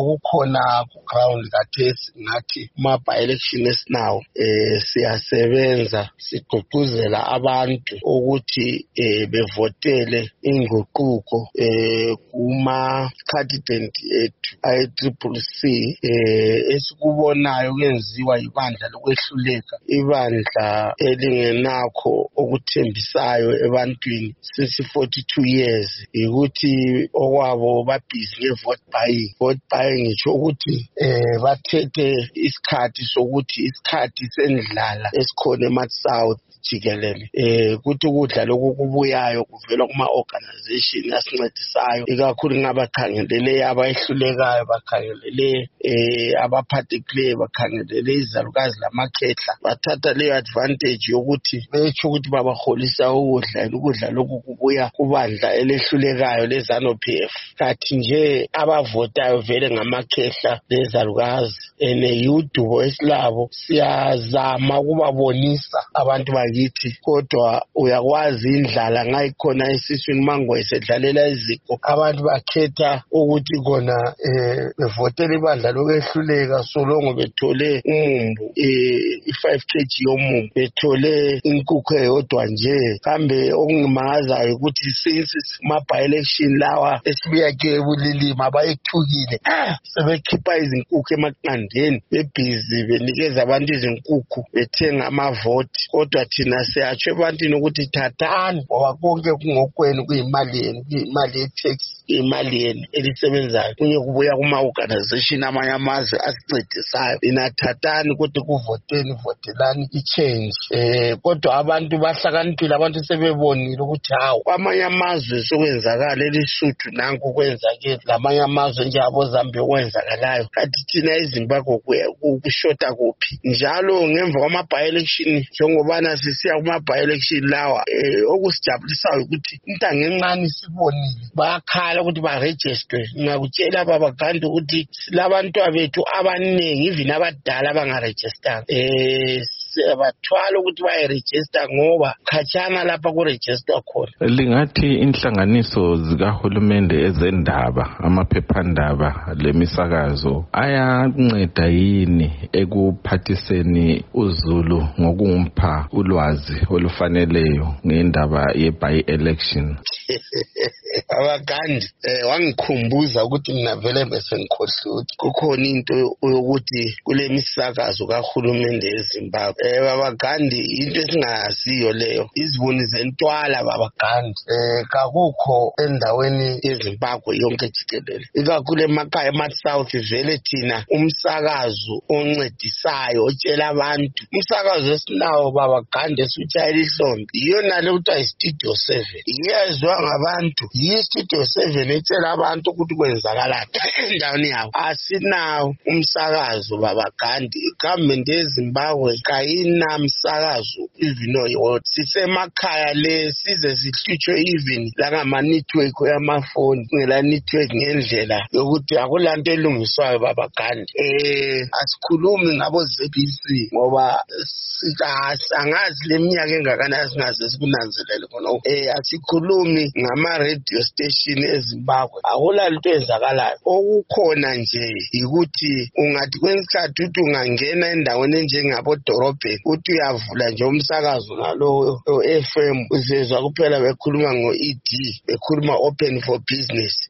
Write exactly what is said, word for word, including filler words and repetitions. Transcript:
kukhona ku-ground kathesi ngathi ma-by-election esinawo eh siyasebenza sigqugquzela abantu ukuthi eh bevotele inguquko eh kuma candidate ethu ayi-triple C eh esikubonayo kwenziwa ibandla lokwehluleka, ibandla elingenakho okuthembisayo ebantwini since forty-two years, ukuthi okwabo babhizi nge-vote buying. Vote buying ngitsho ukuthi eh bathethe isikhathi sokuthi isikhathi sendlala esikhona eMatsouth jikelele eh kuthi ukudla lokhu kubuyayo kuvela kuma-organization asincedisayo, ikakhulu ngabakhangelele abayehlulekayo, bakhangelele eh abaphathekileyo, bakhangelele izalukazi lamakhehla. Bathatha leyo advantage yokuthi betsho ukuthi babaholisa ukudla, ukudla lokhu kubuya kubandla elehlulekayo leZANU-P F. Kathi nje abavotayo vele ngamakhehla lezalukazi eneyudubo esilabo, siyazama ukubabonisa abantu bakithi, kodwa uyakwazi indlala ngayikhona esiswini mango esedlalela iziko. Abantu bakhetha ukuthi kona eh bevotela ibandla lokwehluleka solongo bethole umumbu eh i-five kilograms yomumbu, bethole inkukhu eyodwa nje. Kambe okungimangazayo ukuthi since ma-by-election lawa esibuya ke ebulilima abayethukile, sebekhipha izinkukhu emaqandeni, bebhizi benikeza abantu izinkukhu, bethenga amavoti. Kodwa thina siyatsho ebantwini ukuthi thathani, ngoba konke kungokwenu, kuyimali yenu, kuyimali ye-tax, kuyimali yenu elisebenzayo, kunye kubuya kuma-organization amanye amazwe asincedisayo. Lina thathani ukuthi kuvoteni, votelani i-change. Eh kodwa abantu bahlakaniphile, abantu sebebonile ukuthi hawu kwamanye amazwe sokwenzakala elisuthu nanku kwenzakile, lamanye amazwe nje aboZambia okwenzakalayo. Kanti thina eZimbabwe kushota kuphi? Njalo ngemva kwama-by-election njengobana sisiya kuma-by-election lawa eh okusijabulisayo ukuthi intanga encane sibonile bayakhala ukuthi baregister. Ngakutshela baba Gandhi ukuthi silabantwana bethu abaningi even abadala abangaregister, eh siyabathwala ukuthi bayeregister ngoba khatshana lapha kuregister khona. Lingathi inhlanganiso zikahulumende ezendaba, amaphephandaba lemisakazo ayanceda yini ekuphathiseni uZulu ngokumpha ulwazi olufaneleyo ngendaba ye-by-election? Abagandi eh wangikhumbuza ukuthi mina vele bese ngikhohlwe kukhona into yokuthi kule misakazo kahulumende eZimbabwe. Eh babagandi into esingaziyo leyo, iziboni zentwala babagandi eh kakukho endaweni yeZimbabwe yonke jikelele, ikakhulu emakhaya eMatsouth. Vele thina umsakazo oncedisayo otshela abantu, umsakazo esinawo babagandi esutshayela ihlombe iyona le kuthiwa iStudio seven, iyezwa ngabantu. Yi-Studio seven etshela abantu ukuthi kwenzakalaphi endaweni yabo. Asinawo umsakazo babagandi, igovernment yeZimbabwe kayina msakazo even oyo. Sisemakhaya le size sihlutshwe even langama-network yamafoni, ngela network ngendlela yokuthi akulanto elungiswayo babagandi. Eh asikhulumi ngabo Z B C ngoba angazi leminyaka engakanani singaze sikunanzelele khona. Eh asikhulumi ngama-radio station eZimbabwe, akulalento ezakalayo. Okukhona nje yikuthi ungathi kwesikhathi uthi ungangena endaweni enjengabodorobheni uthi uyavula nje umsakazo nalo o-F M uzezwa kuphela bekhuluma ngo-E D, bekhuluma open for business.